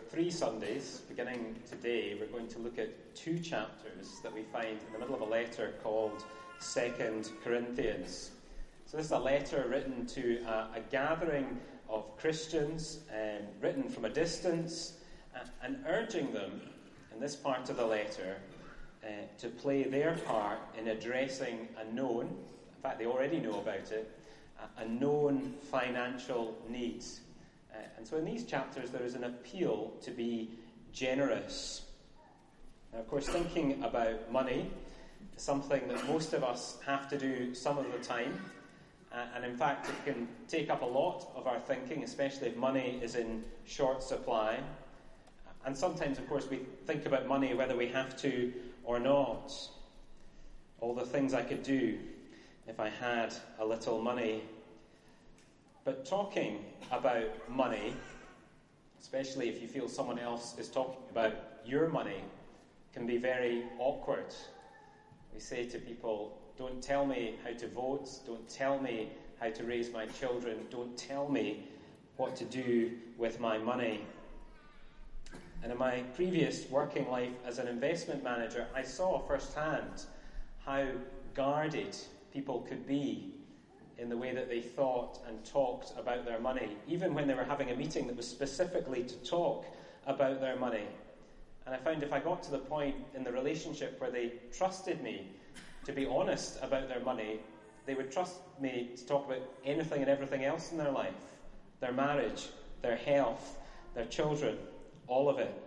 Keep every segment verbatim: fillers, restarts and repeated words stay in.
three Sundays, beginning today, we're going to look at two chapters that we find in the middle of a letter called Second Corinthians. So this is a letter written to a, a gathering of Christians, um, written from a distance, uh, and urging them, in this part of the letter, uh, to play their part in addressing a known, in fact they already know about it, a, a known financial need. Uh, and so in these chapters there is an appeal to be generous. Now, of course, thinking about money is something that most of us have to do some of the time. Uh, and in fact, it can take up a lot of our thinking, especially if money is in short supply. And sometimes, of course, we think about money whether we have to or not. All the things I could do if I had a little money. But talking about money, especially if you feel someone else is talking about your money, can be very awkward. We say to people, don't tell me how to vote, don't tell me how to raise my children, don't tell me what to do with my money. And in my previous working life as an investment manager, I saw firsthand how guarded people could be in the way that they thought and talked about their money, even when they were having a meeting that was specifically to talk about their money. And I found if I got to the point in the relationship where they trusted me to be honest about their money, they would trust me to talk about anything and everything else in their life, their marriage, their health, their children, all of it.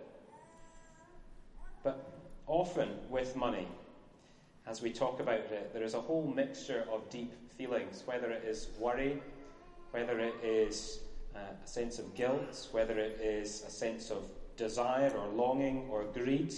But often with money, as we talk about it, there is a whole mixture of deep feelings, whether it is worry, whether it is uh, a sense of guilt, whether it is a sense of desire or longing or greed.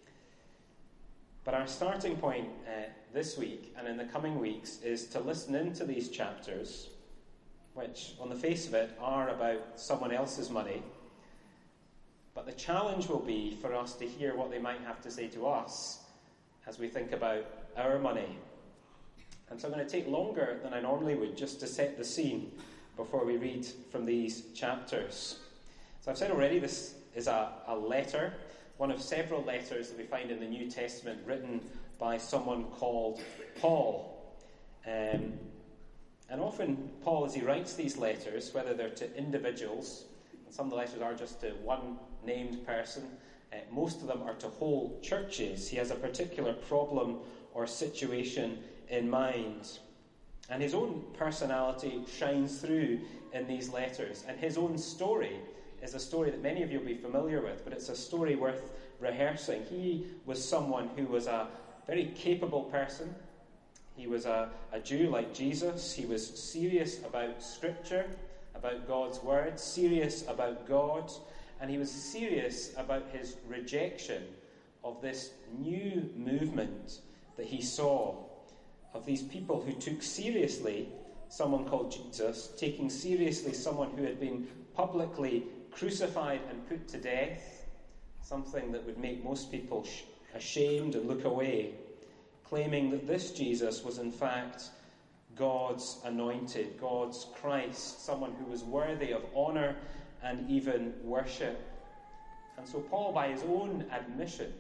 But our starting point uh, this week and in the coming weeks is to listen into these chapters, which on the face of it are about someone else's money. But the challenge will be for us to hear what they might have to say to us as we think about our money. And so I'm going to take longer than I normally would just to set the scene before we read from these chapters. So I've said already, this is a, a letter, one of several letters that we find in the New Testament written by someone called Paul. Um, and often Paul, as he writes these letters, whether they're to individuals, and some of the letters are just to one named person, Uh, most of them are to whole churches. He has a particular problem or situation in mind. And his own personality shines through in these letters. And his own story is a story that many of you will be familiar with, but it's a story worth rehearsing. He was someone who was a very capable person. He was a, a Jew like Jesus. He was serious about Scripture, about God's Word, serious about God. And he was serious about his rejection of this new movement that he saw, of these people who took seriously someone called Jesus, taking seriously someone who had been publicly crucified and put to death, something that would make most people sh- ashamed and look away, claiming that this Jesus was in fact God's anointed, God's Christ, someone who was worthy of honour and even worship. And so Paul, by his own admission,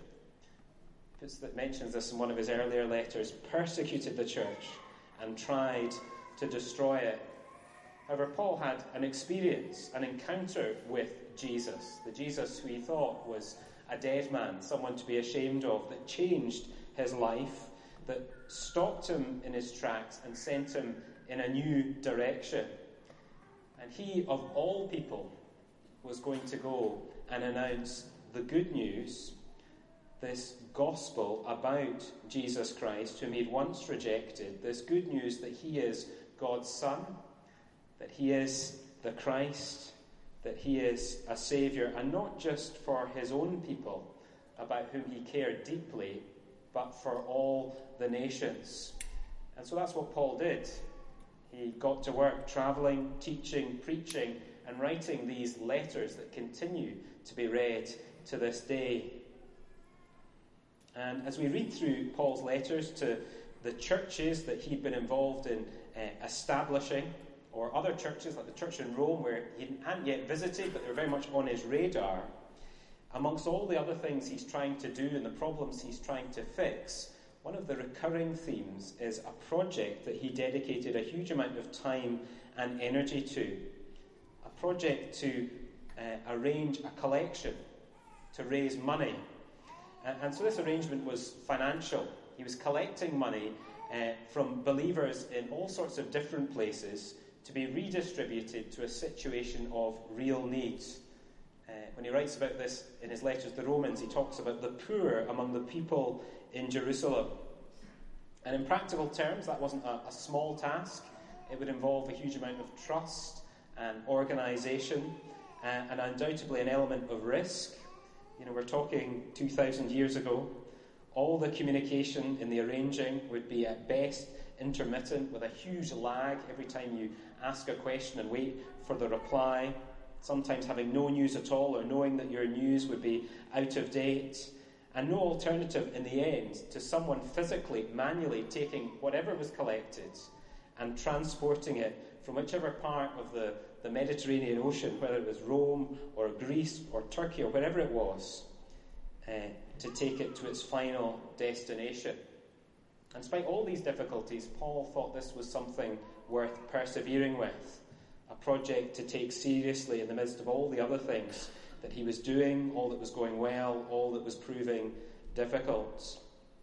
puts that mentions this in one of his earlier letters, persecuted the church and tried to destroy it. However, Paul had an experience, an encounter with Jesus, the Jesus who he thought was a dead man, someone to be ashamed of, that changed his life, that stopped him in his tracks and sent him in a new direction. And he, of all people, was going to go and announce the good news, this gospel about Jesus Christ, whom he'd once rejected, this good news that he is God's Son, that he is the Christ, that he is a Saviour, and not just for his own people, about whom he cared deeply, but for all the nations. And so that's what Paul did. He got to work travelling, teaching, preaching, and writing these letters that continue to be read to this day. And as we read through Paul's letters to the churches that he'd been involved in uh, establishing, or other churches like the church in Rome where he hadn't yet visited, but they were very much on his radar, amongst all the other things he's trying to do and the problems he's trying to fix, one of the recurring themes is a project that he dedicated a huge amount of time and energy to. A project to uh, arrange a collection, to raise money. And, and so this arrangement was financial. He was collecting money uh, from believers in all sorts of different places to be redistributed to a situation of real need. Uh, when he writes about this in his letters to the Romans, he talks about the poor among the people in Jerusalem. And in practical terms, that wasn't a, a small task. It would involve a huge amount of trust and organisation, uh, and undoubtedly an element of risk. You know, we're talking two thousand years ago. All the communication in the arranging would be at best intermittent, with a huge lag every time you ask a question and wait for the reply. Sometimes having no news at all, or knowing that your news would be out of date. And no alternative in the end to someone physically, manually taking whatever was collected and transporting it from whichever part of the, the Mediterranean Ocean, whether it was Rome or Greece or Turkey or wherever it was, uh, to take it to its final destination. And despite all these difficulties, Paul thought this was something worth persevering with, a project to take seriously in the midst of all the other things that he was doing, all that was going well, all that was proving difficult.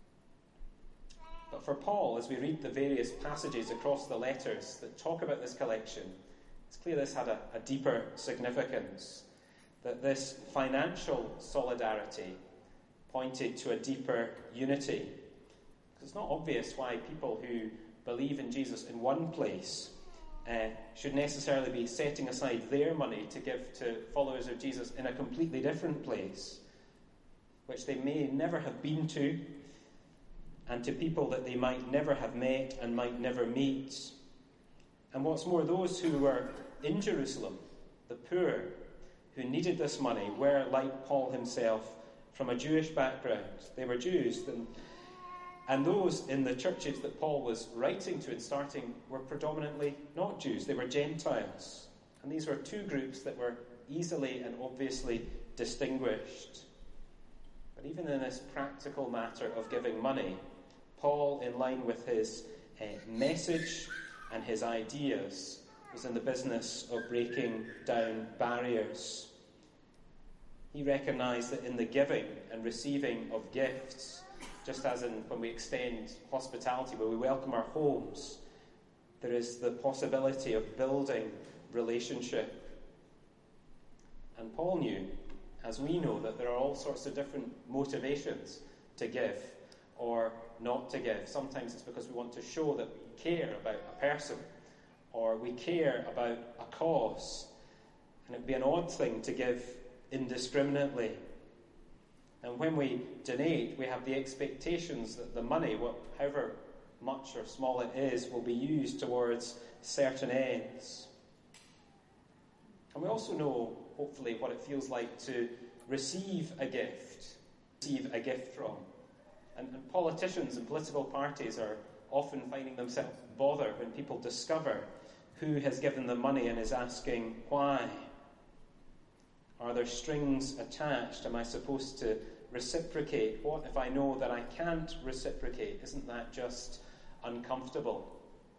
But for Paul, as we read the various passages across the letters that talk about this collection, it's clear this had a, a deeper significance, that this financial solidarity pointed to a deeper unity. Because it's not obvious why people who believe in Jesus in one place uh, should necessarily be setting aside their money to give to followers of Jesus in a completely different place, which they may never have been to, and to people that they might never have met and might never meet. And what's more, those who were in Jerusalem, the poor, who needed this money, were, like Paul himself, from a Jewish background. They were Jews. And, and those in the churches that Paul was writing to and starting were predominantly not Jews. They were Gentiles. And these were two groups that were easily and obviously distinguished. But even in this practical matter of giving money, Paul, in line with his uh, message and his ideas, was in the business of breaking down barriers. He recognised that in the giving and receiving of gifts, just as in when we extend hospitality, where we welcome our homes, there is the possibility of building relationship. And Paul knew, as we know, that there are all sorts of different motivations to give or not to give. Sometimes it's because we want to show that we care about a person, or we care about a cause. And it would be an odd thing to give indiscriminately. And when we donate, we have the expectations that the money, however much or small it is, will be used towards certain ends. And we also know, hopefully, what it feels like to receive a gift, receive a gift from. And, and politicians and political parties are often finding themselves bothered when people discover who has given them money and is asking why. Are there strings attached? Am I supposed to reciprocate? What if I know that I can't reciprocate? Isn't that just uncomfortable?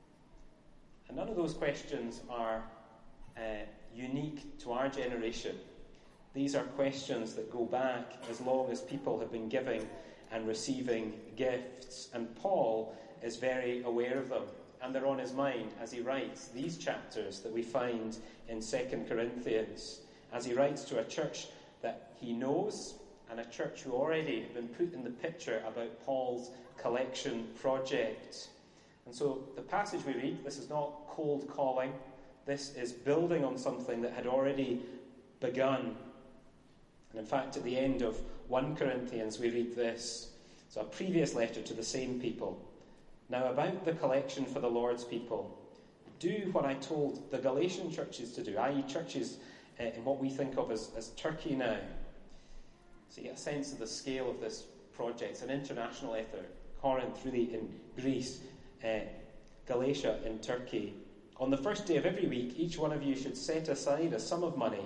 And none of those questions are uh, unique to our generation. These are questions that go back as long as people have been giving and receiving gifts. And Paul is very aware of them. And they're on his mind as he writes these chapters that we find in Second Corinthians, as he writes to a church that he knows, and a church who already have been put in the picture about Paul's collection project. And so the passage we read, this is not cold calling. This is building on something that had already begun. And in fact, at the end of First Corinthians, we read this. It's a previous letter to the same people. Now, about the collection for the Lord's people, do what I told the Galatian churches to do, that is churches uh, in what we think of as, as Turkey now. So you get a sense of the scale of this project. It's an international effort. Corinth, really, in Greece, uh, Galatia in Turkey. On the first day of every week, each one of you should set aside a sum of money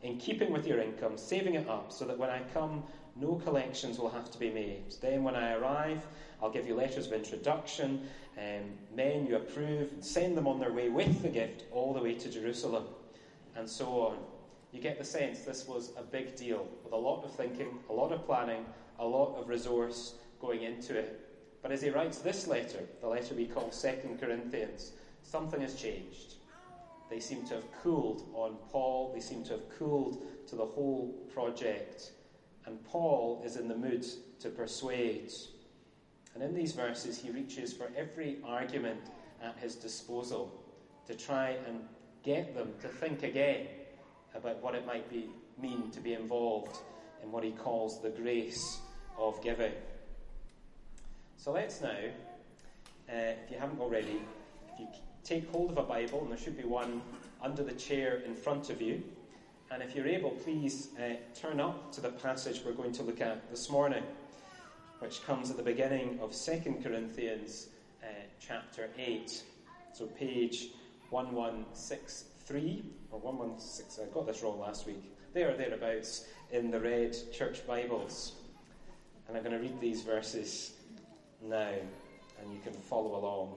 in keeping with your income, saving it up so that when I come, no collections will have to be made. Then when I arrive, I'll give you letters of introduction, um, men you approve, and send them on their way with the gift all the way to Jerusalem, and so on. You get the sense this was a big deal, with a lot of thinking, a lot of planning, a lot of resource going into it. But as he writes this letter, the letter we call Second Corinthians, something has changed. They seem to have cooled on Paul. They seem to have cooled to the whole project. And Paul is in the mood to persuade. And in these verses, he reaches for every argument at his disposal to try and get them to think again about what it might be, mean to be involved in what he calls the grace of giving. So let's now, uh, if you haven't already, if you take hold of a Bible, and there should be one under the chair in front of you, and if you're able, please uh, turn up to the passage we're going to look at this morning, which comes at the beginning of Second Corinthians uh, chapter eight. So page one one six three, or one one six, I got this wrong last week, there or thereabouts in the red church Bibles. And I'm going to read these verses now, and you can follow along.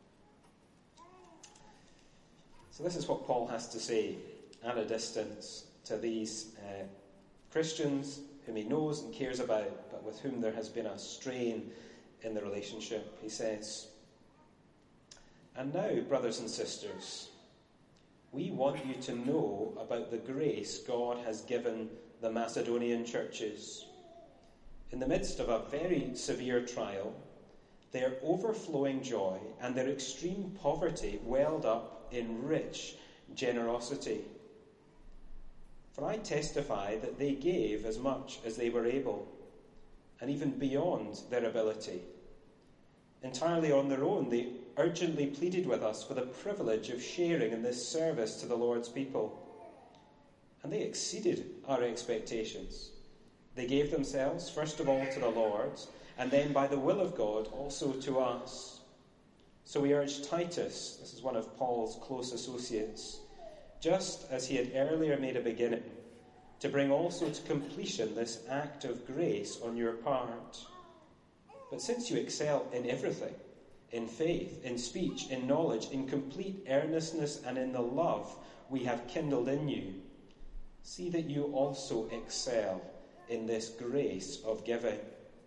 So this is what Paul has to say at a distance to these uh, Christians whom he knows and cares about, but with whom there has been a strain in the relationship. He says, "And now, brothers and sisters, we want you to know about the grace God has given the Macedonian churches. In the midst of a very severe trial, their overflowing joy and their extreme poverty welled up in rich generosity. For I testify that they gave as much as they were able, and even beyond their ability. Entirely on their own, they urgently pleaded with us for the privilege of sharing in this service to the Lord's people. And they exceeded our expectations. They gave themselves, first of all, to the Lord, and then by the will of God also to us. So we urge Titus," this is one of Paul's close associates, "just as he had earlier made a beginning, to bring also to completion this act of grace on your part. But since you excel in everything, in faith, in speech, in knowledge, in complete earnestness, and in the love we have kindled in you, see that you also excel in this grace of giving."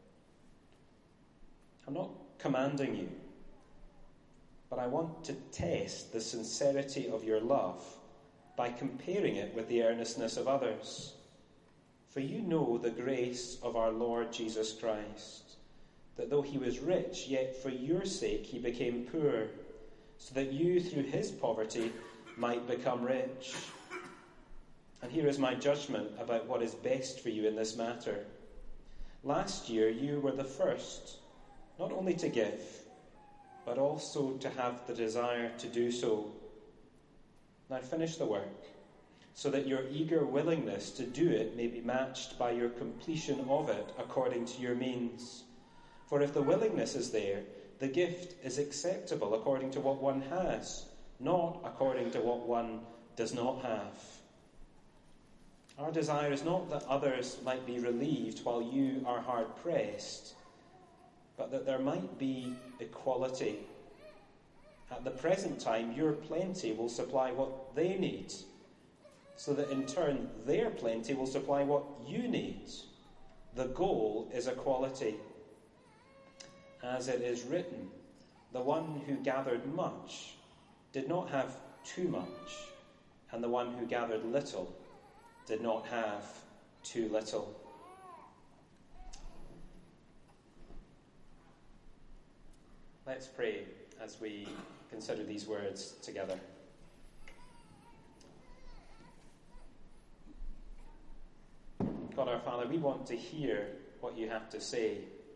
I'm not commanding you, but I want to test the sincerity of your love by comparing it with the earnestness of others. For you know the grace of our Lord Jesus Christ, that though he was rich, yet for your sake he became poor, so that you through his poverty might become rich. And here is my judgment about what is best for you in this matter. Last year you were the first, not only to give, but also to have the desire to do so. Now finish the work, so that your eager willingness to do it may be matched by your completion of it according to your means. For if the willingness is there, the gift is acceptable according to what one has, not according to what one does not have. Our desire is not that others might be relieved while you are hard pressed, but that there might be equality. At the present time, your plenty will supply what they need, so that in turn their plenty will supply what you need. The goal is equality. As it is written, the one who gathered much did not have too much, and the one who gathered little did not have too little. Let's pray as we consider these words together. God our Father, we want to hear what you have to say.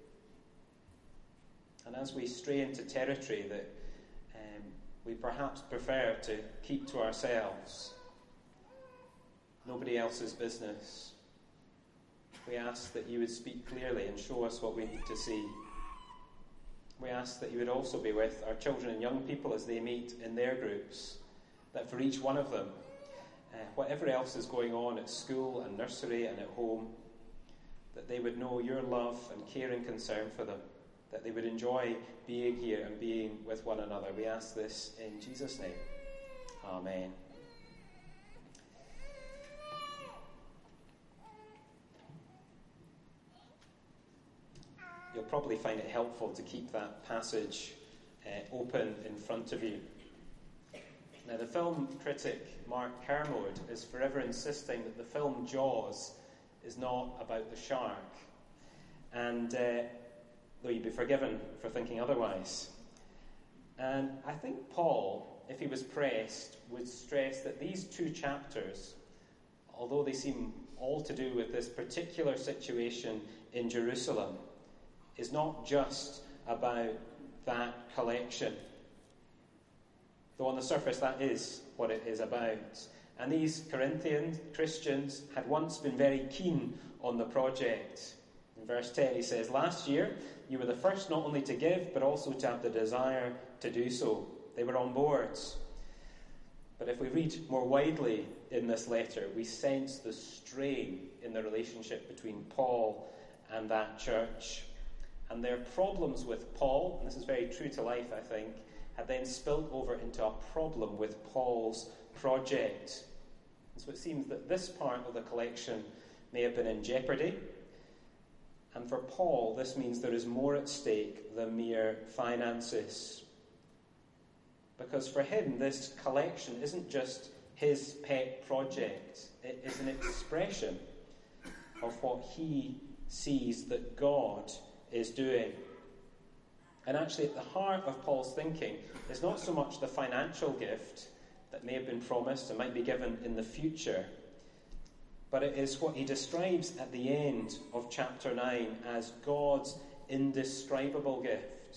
And as we stray into territory that um, we perhaps prefer to keep to ourselves, nobody else's business, we ask that you would speak clearly and show us what we need to see. We ask that you would also be with our children and young people as they meet in their groups, that for each one of them uh, whatever else is going on at school and nursery and at home, that they would know your love and care and concern for them, that they would enjoy being here and being with one another. We ask this in Jesus' name. Amen. You'll probably find it helpful to keep that passage uh, open in front of you. Now, the film critic Mark Kermode is forever insisting that the film Jaws is not about the shark. And uh, though you'd be forgiven for thinking otherwise. And I think Paul, if he was pressed, would stress that these two chapters, although they seem all to do with this particular situation in Jerusalem, is not just about that collection. Though on the surface that is what it is about. And these Corinthian Christians had once been very keen on the project. In verse ten he says, "Last year you were the first not only to give, but also to have the desire to do so." They were on board. But if we read more widely in this letter, we sense the strain in the relationship between Paul and that church. And their problems with Paul, and this is very true to life, I think, had then spilled over into a problem with Paul's project. And so it seems that this part of the collection may have been in jeopardy. And for Paul, this means there is more at stake than mere finances. Because for him, this collection isn't just his pet project. It is an expression of what he sees that God is doing. And actually, at the heart of Paul's thinking is not so much the financial gift that may have been promised and might be given in the future, but it is what he describes at the end of chapter nine as God's indescribable gift.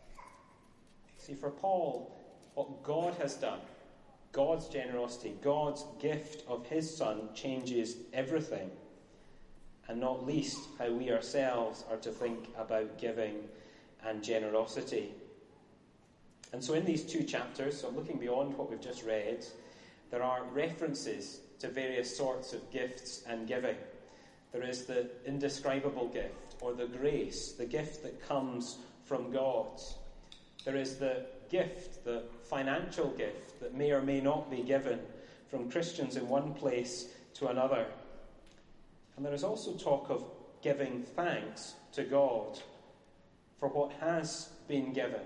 See, for Paul, what God has done, God's generosity, God's gift of his Son changes everything, and not least how we ourselves are to think about giving and generosity. And so in these two chapters, so looking beyond what we've just read, there are references to various sorts of gifts and giving. There is the indescribable gift, or the grace, the gift that comes from God. There is the gift, the financial gift, that may or may not be given from Christians in one place to another. And there is also talk of giving thanks to God for what has been given.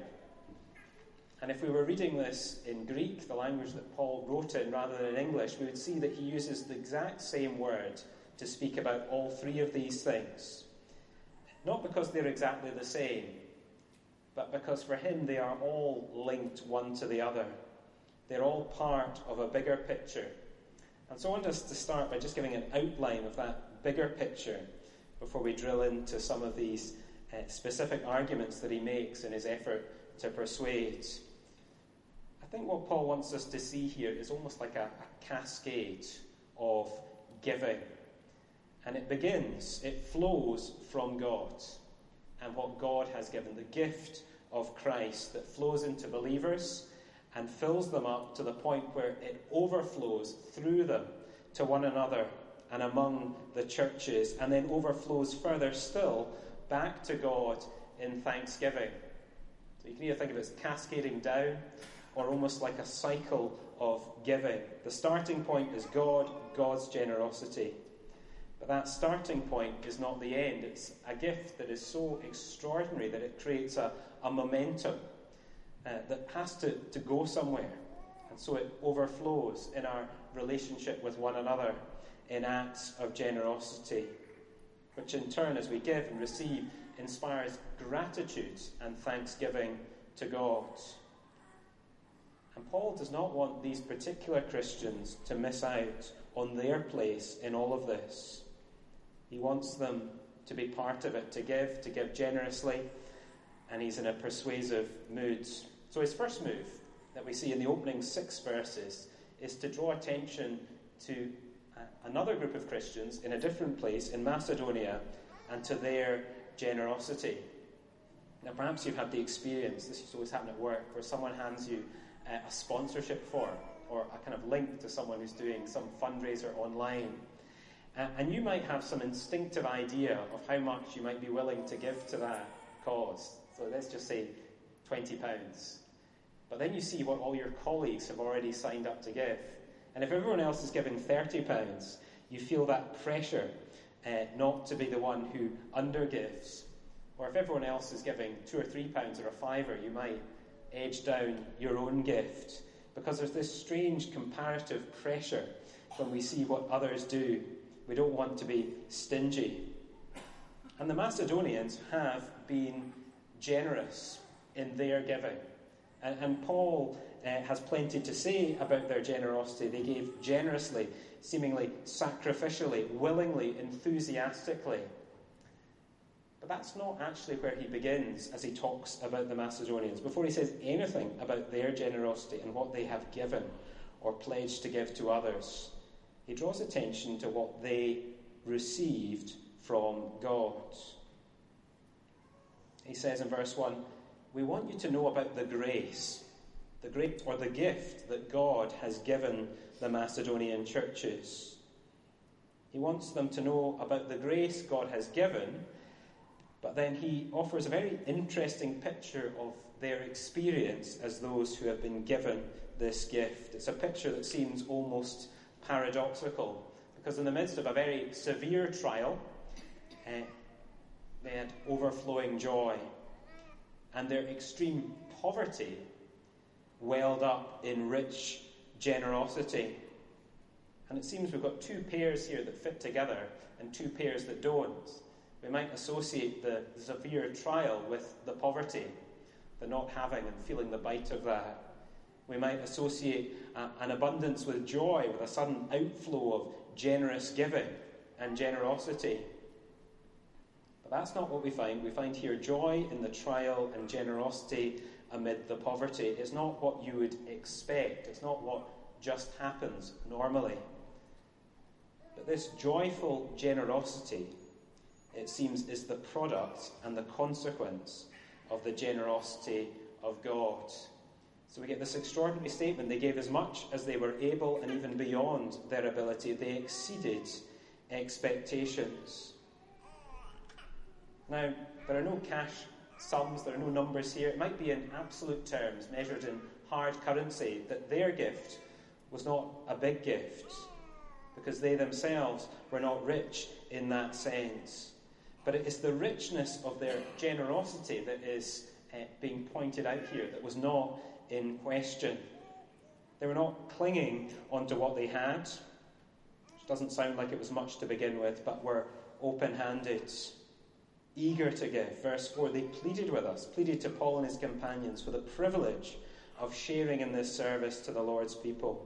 And if we were reading this in Greek, the language that Paul wrote in, rather than in English, we would see that he uses the exact same word to speak about all three of these things. Not because they're exactly the same, but because for him they are all linked one to the other. They're all part of a bigger picture. And so I want us to start by just giving an outline of that bigger picture before we drill into some of these uh, specific arguments that he makes in his effort to persuade. I think what Paul wants us to see here is almost like a, a cascade of giving. And it begins, it flows from God and what God has given, the gift of Christ that flows into believers and fills them up to the point where it overflows through them to one another and among the churches, and then overflows further still back to God in thanksgiving. So you can either think of it as cascading down or almost like a cycle of giving. The starting point is God, God's generosity. But that starting point is not the end. It's a gift that is so extraordinary that it creates a, a momentum uh, that has to, to go somewhere. And so it overflows in our relationship with one another in acts of generosity, which in turn, as we give and receive, inspires gratitude and thanksgiving to God. And Paul does not want these particular Christians to miss out on their place in all of this. He wants them to be part of it, to give, to give generously, and he's in a persuasive mood. So his first move that we see in the opening six verses is to draw attention to another group of Christians in a different place in Macedonia and to their generosity. Now perhaps you've had the experience, this used to always happen at work, where someone hands you uh, a sponsorship form or a kind of link to someone who's doing some fundraiser online. Uh, and you might have some instinctive idea of how much you might be willing to give to that cause. So let's just say twenty pounds. But then you see what all your colleagues have already signed up to give. And if everyone else is giving thirty pounds, you feel that pressure uh, not to be the one who undergives. Or if everyone else is giving two or three pounds or a fiver, you might edge down your own gift. Because there's this strange comparative pressure when we see what others do. We don't want to be stingy. And the Macedonians have been generous in their giving. And, and Paul uh, has plenty to say about their generosity. They gave generously, seemingly sacrificially, willingly, enthusiastically. But that's not actually where he begins as he talks about the Macedonians. Before he says anything about their generosity and what they have given or pledged to give to others, he draws attention to what they received from God. He says in verse one, we want you to know about the grace, the great or the gift that God has given the Macedonian churches. He wants them to know about the grace God has given, but then he offers a very interesting picture of their experience as those who have been given this gift. It's a picture that seems almost paradoxical, because in the midst of a very severe trial, uh, they had overflowing joy, and their extreme poverty welled up in rich generosity. And it seems we've got two pairs here that fit together and two pairs that don't. We might associate the severe trial with the poverty, the not having and feeling the bite of that. We might associate uh, an abundance with joy, with a sudden outflow of generous giving and generosity. But that's not what we find. We find here joy in the trial and generosity amid the poverty. It's not what you would expect. It's not what just happens normally. But this joyful generosity, it seems, is the product and the consequence of the generosity of God. So we get this extraordinary statement. They gave as much as they were able and even beyond their ability. They exceeded expectations. Now, there are no cash sums, there are no numbers here. It might be in absolute terms, measured in hard currency, that their gift was not a big gift, because they themselves were not rich in that sense. But it is the richness of their generosity that is uh, being pointed out here, that was not in question. They were not clinging onto what they had, which doesn't sound like it was much to begin with, but were open-handed, eager to give. Verse four, they pleaded with us, pleaded to Paul and his companions for the privilege of sharing in this service to the Lord's people.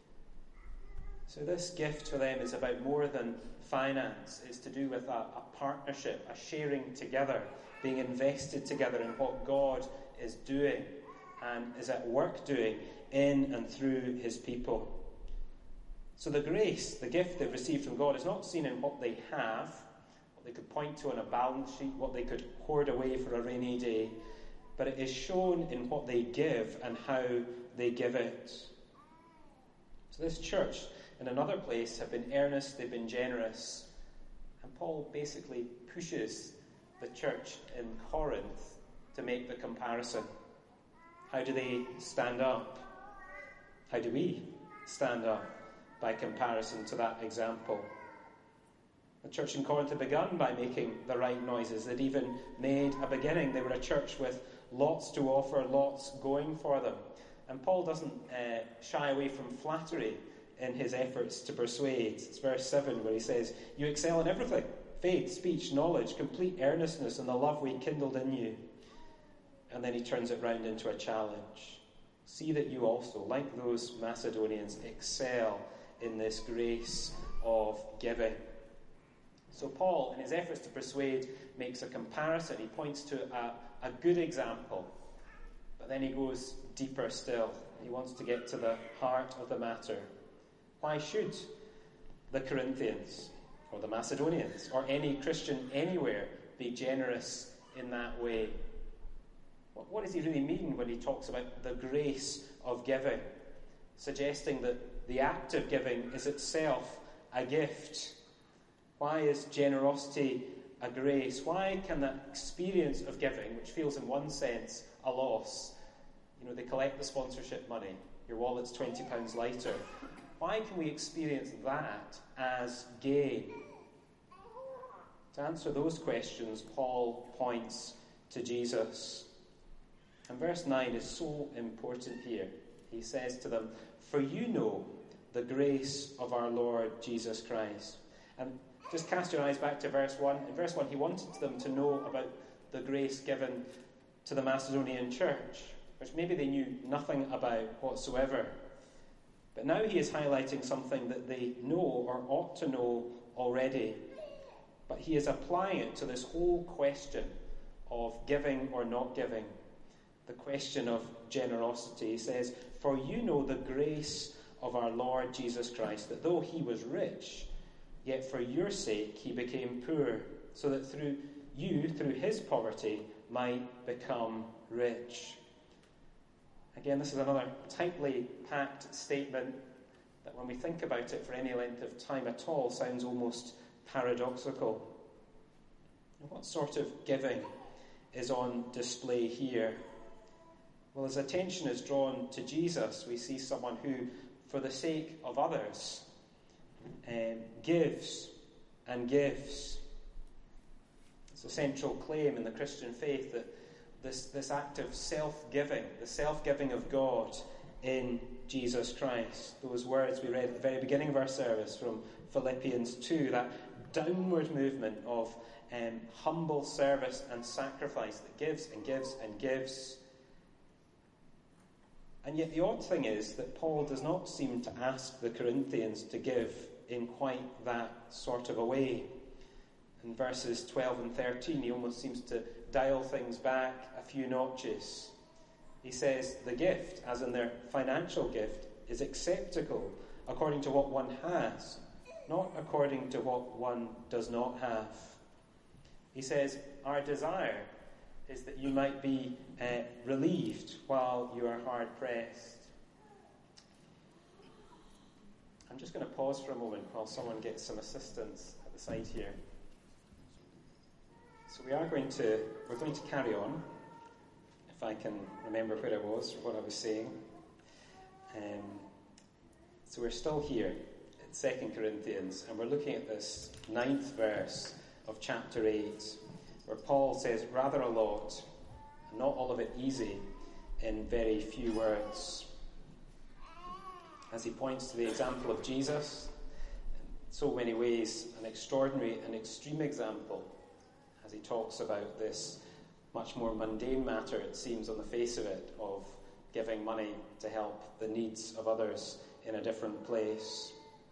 So this gift for them is about more than finance. It's to do with a, a partnership, a sharing together, being invested together in what God is doing and is at work doing in and through his people. So the grace, the gift they've received from God, is not seen in what they have, what they could point to on a balance sheet, what they could hoard away for a rainy day, but it is shown in what they give and how they give it. So this church, in another place, have been earnest, they've been generous. And Paul basically pushes the church in Corinth to make the comparison. How do they stand up? How do we stand up by comparison to that example? The church in Corinth had begun by making the right noises. They'd even made a beginning. They were a church with lots to offer, lots going for them. And Paul doesn't uh, shy away from flattery in his efforts to persuade. It's verse seven where he says, you excel in everything: faith, speech, knowledge, complete earnestness, and the love we kindled in you. And then he turns it round into a challenge. See that you also, like those Macedonians, excel in this grace of giving. So Paul, in his efforts to persuade, makes a comparison. He points to a, a good example, but then he goes deeper still. He wants to get to the heart of the matter. Why should the Corinthians, or the Macedonians, or any Christian anywhere be generous in that way? What does he really mean when he talks about the grace of giving? suggesting that the act of giving is itself a gift. Why is generosity a grace? Why can that experience of giving, which feels in one sense a loss, you know, they collect the sponsorship money, your wallet's twenty pounds lighter, why can we experience that as gain? To answer those questions, Paul points to Jesus. And verse nine is so important here. He says to them, "For you know the grace of our Lord Jesus Christ." And just cast your eyes back to verse one. In verse one, he wanted them to know about the grace given to the Macedonian church, which maybe they knew nothing about whatsoever. But now he is highlighting something that they know or ought to know already. But he is applying it to this whole question of giving or not giving, the question of generosity. He says, "For you know the grace of our Lord Jesus Christ, that though he was rich, yet for your sake he became poor, so that through you, through his poverty, might become rich." Again, this is another tightly packed statement that when we think about it for any length of time at all, sounds almost paradoxical. And what sort of giving is on display here? Well, as attention is drawn to Jesus, we see someone who, for the sake of others, um, gives and gives. It's a central claim in the Christian faith that this, this act of self-giving, the self-giving of God in Jesus Christ. Those words we read at the very beginning of our service from Philippians two, that downward movement of um, humble service and sacrifice that gives and gives and gives. And yet the odd thing is that Paul does not seem to ask the Corinthians to give in quite that sort of a way. In verses twelve and thirteen, he almost seems to dial things back a few notches. He says the gift, as in their financial gift, is acceptable according to what one has, not according to what one does not have. He says, our desire is that you might be uh, relieved while you are hard pressed. I'm just going to pause for a moment while someone gets some assistance at the side here. So we are going to, we're going to carry on, if I can remember where I was or what I was saying. Um, so we're still here at Second Corinthians, and we're looking at this ninth verse of chapter eight, where Paul says rather a lot, and not all of it easy, in very few words. As he points to the example of Jesus, in so many ways an extraordinary and extreme example, as he talks about this much more mundane matter, it seems on the face of it, of giving money to help the needs of others in a different place.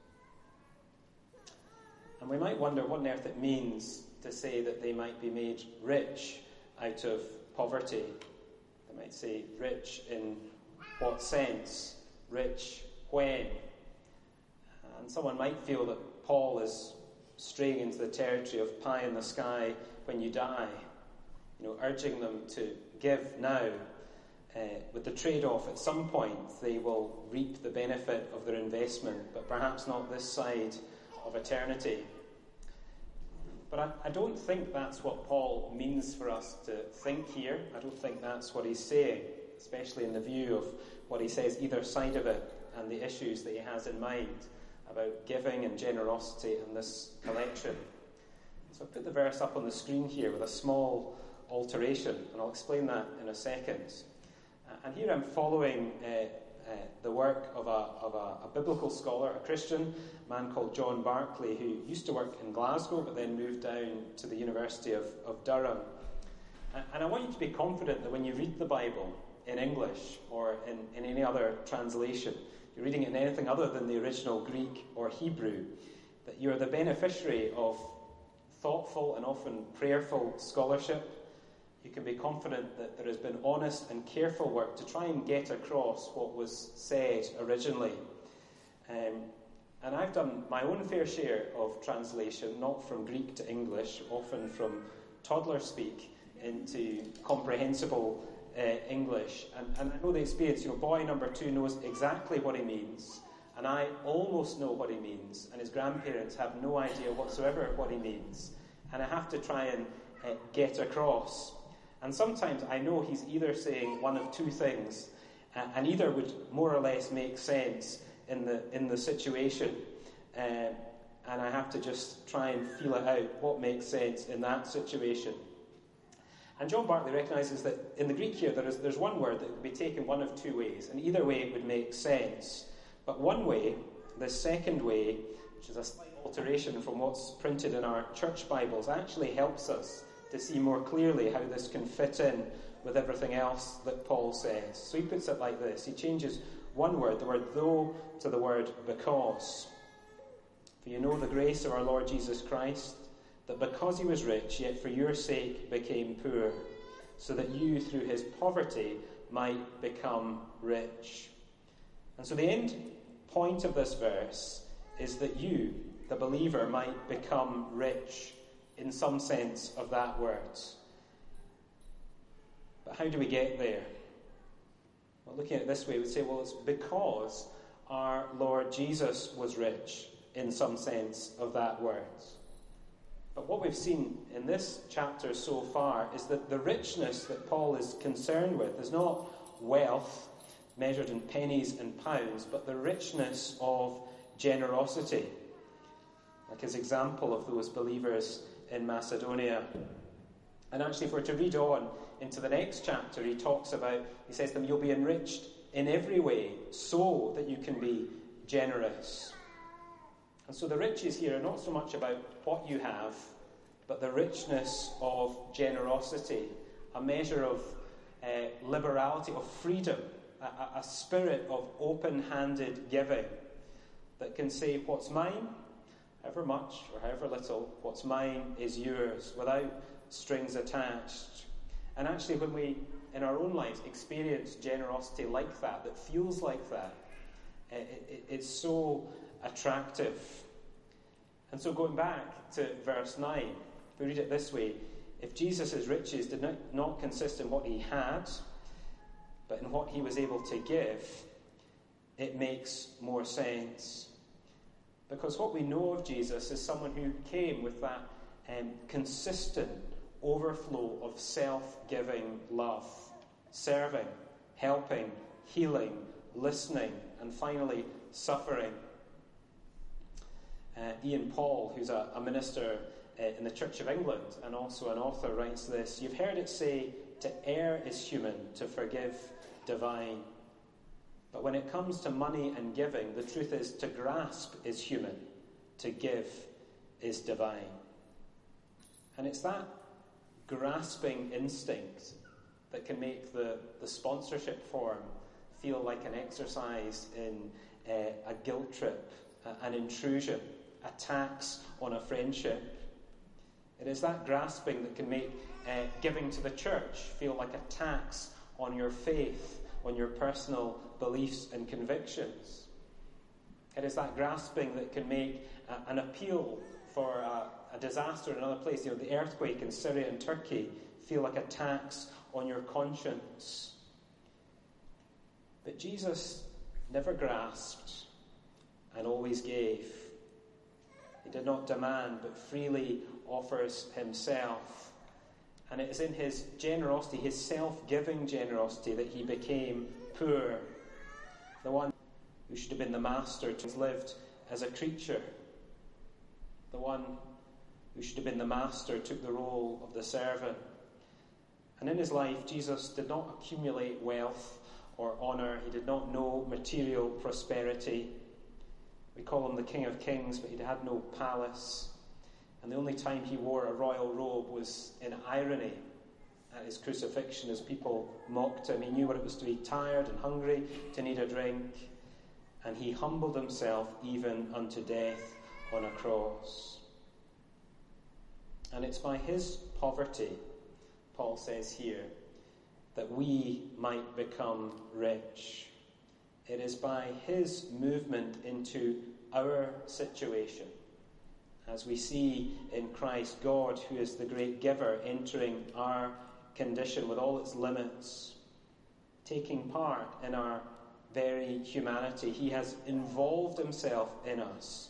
And we might wonder what on earth it means to say that they might be made rich out of poverty. They might say rich in what sense? Rich when? And someone might feel that Paul is straying into the territory of pie in the sky when you die, you know, urging them to give now, uh, with the trade-off at some point they will reap the benefit of their investment, but perhaps not this side of eternity. But I, I don't think that's what Paul means for us to think here. I don't think that's what he's saying, especially in the view of what he says either side of it and the issues that he has in mind about giving and generosity in this collection. So I've put the verse up on the screen here with a small alteration, and I'll explain that in a second. Uh, and here I'm following uh, uh, the work of, a, of a, a biblical scholar, a Christian, a man called John Barclay, who used to work in Glasgow but then moved down to the University of, of Durham. And, and I want you to be confident that when you read the Bible in English or in, in any other translation, you're reading it in anything other than the original Greek or Hebrew, that you're the beneficiary of thoughtful and often prayerful scholarship. You can be confident that there has been honest and careful work to try and get across what was said originally. Um, and I've done my own fair share of translation, not from Greek to English, often from toddler speak into comprehensible uh, English. And, and I know the experience. You know, boy number two knows exactly what he means. And I almost know what he means. And his grandparents have no idea whatsoever what he means. And I have to try and uh, get across. And sometimes I know he's either saying one of two things, uh, and either would more or less make sense in the in the situation. Uh, and I have to just try and feel it out, what makes sense in that situation. And John Bartley recognises that in the Greek here there is there's one word that could be taken one of two ways, and either way it would make sense. But one way, the second way, which is a slight alteration from what's printed in our church Bibles, actually helps us to see more clearly how this can fit in with everything else that Paul says. So he puts it like this. He changes one word, the word though, to the word because. For you know the grace of our Lord Jesus Christ, that because he was rich, yet for your sake became poor, so that you through his poverty might become rich. And so the end point of this verse is that you, the believer, might become rich in some sense of that word. But how do we get there? Well, looking at it this way, we would say, well, it's because our Lord Jesus was rich in some sense of that word. But what we've seen in this chapter so far is that the richness that Paul is concerned with is not wealth measured in pennies and pounds, but the richness of generosity. Like his example of those believers in Macedonia. And actually, if we're to read on into the next chapter, he talks about, he says to them, you'll be enriched in every way so that you can be generous. And so the riches here are not so much about what you have, but the richness of generosity, a measure of uh, liberality, of freedom, a, a spirit of open-handed giving that can say, what's mine, however much or however little, what's mine is yours, without strings attached. And actually, when we, in our own lives, experience generosity like that, that feels like that, it, it, it's so attractive. And so going back to verse nine, if we read it this way, if Jesus' riches did not, not consist in what he had, but in what he was able to give, it makes more sense. Because what we know of Jesus is someone who came with that um, consistent overflow of self-giving love, serving, helping, healing, listening, and finally suffering. Uh, Ian Paul, who's a, a minister uh, in the Church of England and also an author, writes this: you've heard it say, to err is human, to forgive divine. But when it comes to money and giving, the truth is to grasp is human, to give is divine. And it's that grasping instinct that can make the, the sponsorship form feel like an exercise in uh, a guilt trip, uh, an intrusion, a tax on a friendship. It is that grasping that can make uh, giving to the church feel like a tax on your faith, on your personal beliefs and convictions. It is that grasping that can make uh, an appeal for a, a disaster in another place, you know, the earthquake in Syria and Turkey, feel like a tax on your conscience. But Jesus never grasped and always gave. He did not demand, but freely offers himself. And it is in his generosity, his self-giving generosity, that he became poor. The one who should have been the master lived as a creature. The one who should have been the master took the role of the servant. And in his life, Jesus did not accumulate wealth or honour. He did not know material prosperity. We call him the King of Kings, but he had no palace. And the only time he wore a royal robe was in irony at his crucifixion, as people mocked him. He knew what it was to be tired and hungry, to need a drink. And he humbled himself even unto death on a cross. And it's by his poverty, Paul says here, that we might become rich. It is by his movement into our situation, as we see in Christ, God, who is the great giver, entering our condition with all its limits, taking part in our very humanity. He has involved himself in us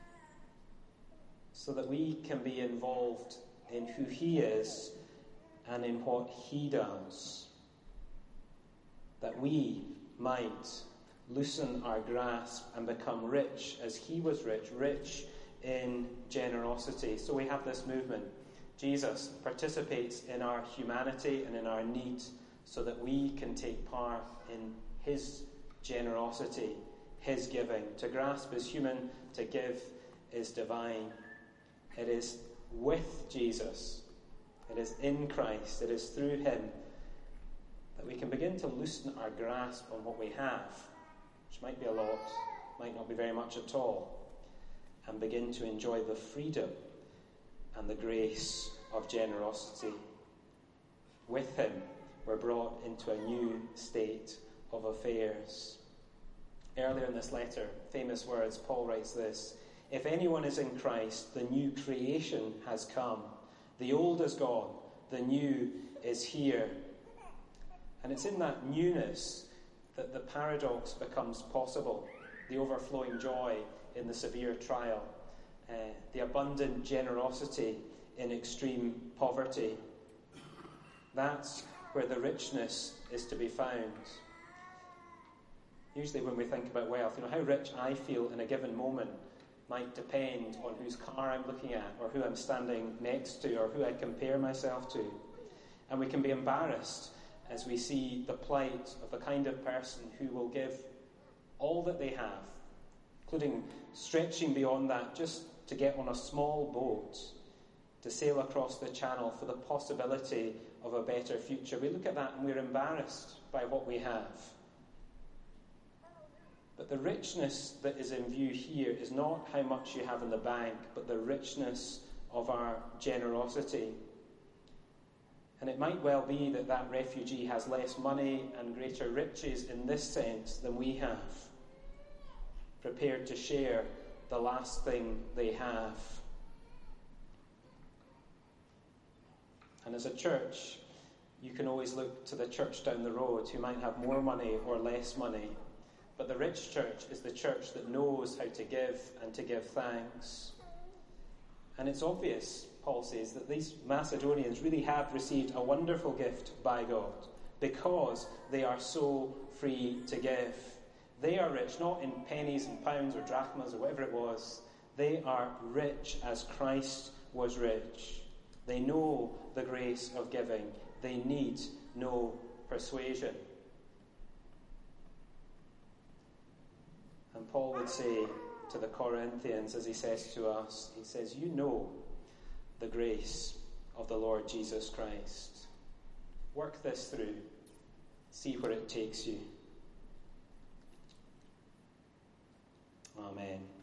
so that we can be involved in who he is and in what he does. That we might loosen our grasp and become rich as he was rich, rich in generosity. So we have this movement. Jesus participates in our humanity and in our need so that we can take part in his generosity, his giving. To grasp is human, to give is divine. It is with Jesus, it is in Christ, it is through him that we can begin to loosen our grasp on what we have, which might be a lot, might not be very much at all, and begin to enjoy the freedom and the grace of generosity. With him, we're brought into a new state of affairs. Earlier in this letter, famous words, Paul writes this: "If anyone is in Christ, the new creation has come. The old is gone, the new is here." And it's in that newness that the paradox becomes possible. The overflowing joy in the severe trial, uh, the abundant generosity in extreme poverty. That's where the richness is to be found. Usually when we think about wealth, you know, how rich I feel in a given moment might depend on whose car I'm looking at, or who I'm standing next to, or who I compare myself to. And we can be embarrassed as we see the plight of the kind of person who will give all that they have, including stretching beyond that just to get on a small boat to sail across the channel for the possibility of a better future. We look at that and we're embarrassed by what we have. But the richness that is in view here is not how much you have in the bank, but the richness of our generosity. And it might well be that that refugee has less money and greater riches in this sense than we have, prepared to share the last thing they have. And as a church, you can always look to the church down the road who might have more money or less money. But the rich church is the church that knows how to give and to give thanks. And it's obvious, Paul says, that these Macedonians really have received a wonderful gift by God because they are so free to give. They are rich, not in pennies and pounds or drachmas or whatever it was. They are rich as Christ was rich. They know the grace of giving. They need no persuasion. And Paul would say to the Corinthians, as he says to us, he says, you know the grace of the Lord Jesus Christ. Work this through. See where it takes you. Amen.